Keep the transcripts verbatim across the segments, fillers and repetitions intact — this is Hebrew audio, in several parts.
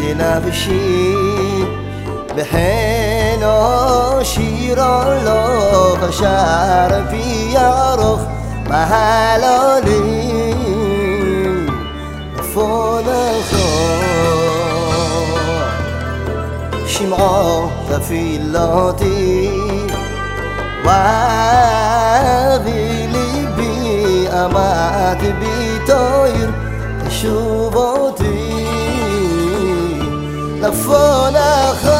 לנפשי בחנו שירו לו חשר פי ארוך מהלולי פונכו שמעו תפילותי ואבי ליבי עמד בתויר תשובותי לפונכו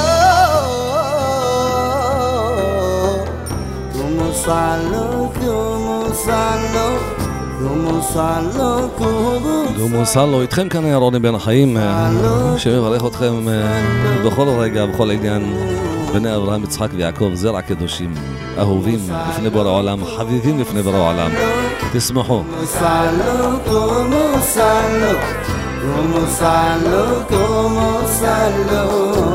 כמו סלו כמו סלו כמו סלו כמו סלו איתכם כאן רוני בן החיים שמברך אתכם בכל רגע בכל עניין בני אברהם יצחק ויעקב זרע קדושים אהובים לפני בורא העולם חביבים לפני בורא העולם תשמחו como salo como salo como salo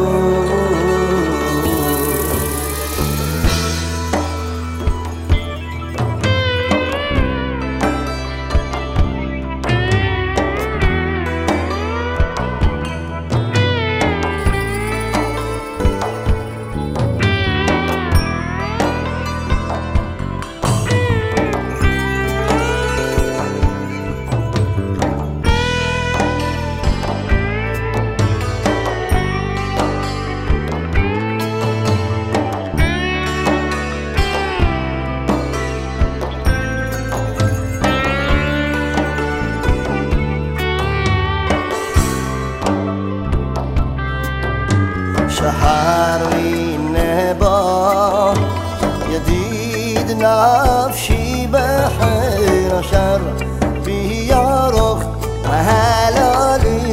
شهر النبا يديد نفسي بحير شر بيارخ مهلالي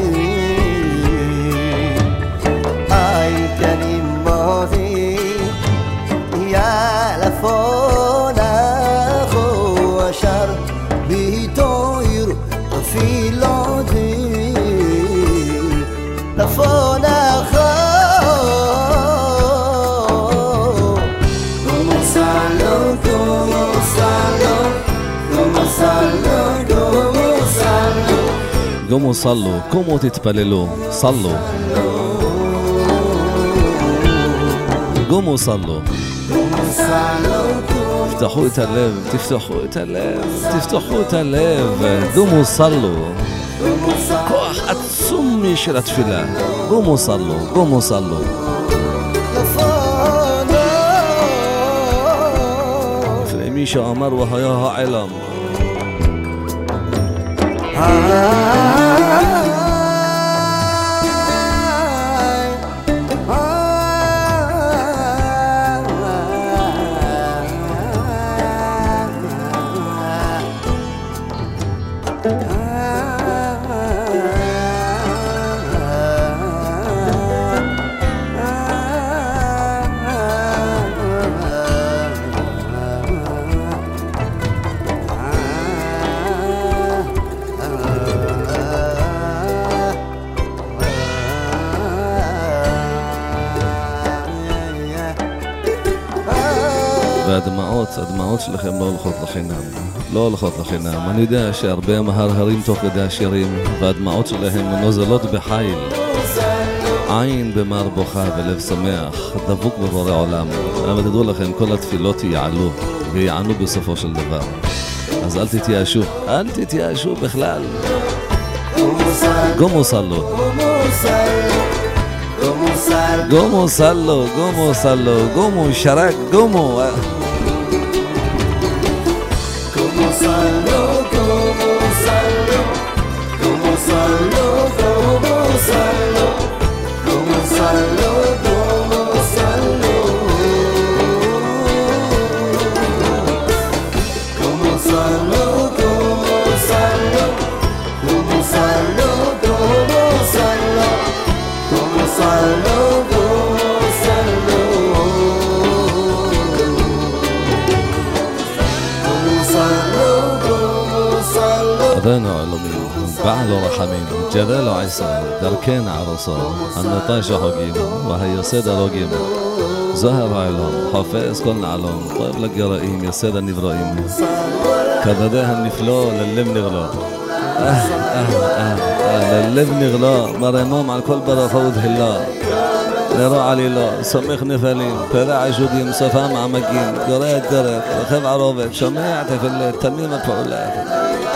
أي كلماتي يا لفونا خو شر بيطير في لودي لفونا خو قوموا صلوا قوموا تتبللوا صلوا قوموا صلوا תפתחו את הלב תפתחו את הלב תפתחו את הלב قوموا صلوا כוח עצום של התפילה قوموا صلوا قوموا صلوا לפני מי שאמר והיה העלם והדמעות, הדמעות שלכם לא הולכות לחינם, לא הולכות לחינם. אני יודע שהרבה מהרהרים תוך כדי השירים, והדמעות שלהם נוזלות בחיל. עין במר בוכה ולב שמח, דבוק בבורא עולם. אבל תדעו לכם, כל התפילות יעלו, ויענו בסופו של דבר. אז אל תתייאשו, אל תתייאשו בכלל. גומו סלו. גומו סלו, גומו סלו, גומו שרק, גומו. أذان علمين بعل رحمين جلال عيسى دركين عرصا النطاش حقين وهي سيدة رقيم زهر علم حافظ كل علم طيب لك يرائيم يا سيدة النبرائيم كذداها النفلو للم نغلو ללב נגלה, מרמום על כל ברכה ודהילה. לרוע עלילה, סומך נפלים, פרע עשודים, שפה מעמקים, גורע דרך, רכב ערובת, שומע תפילת, תמים הפעולת.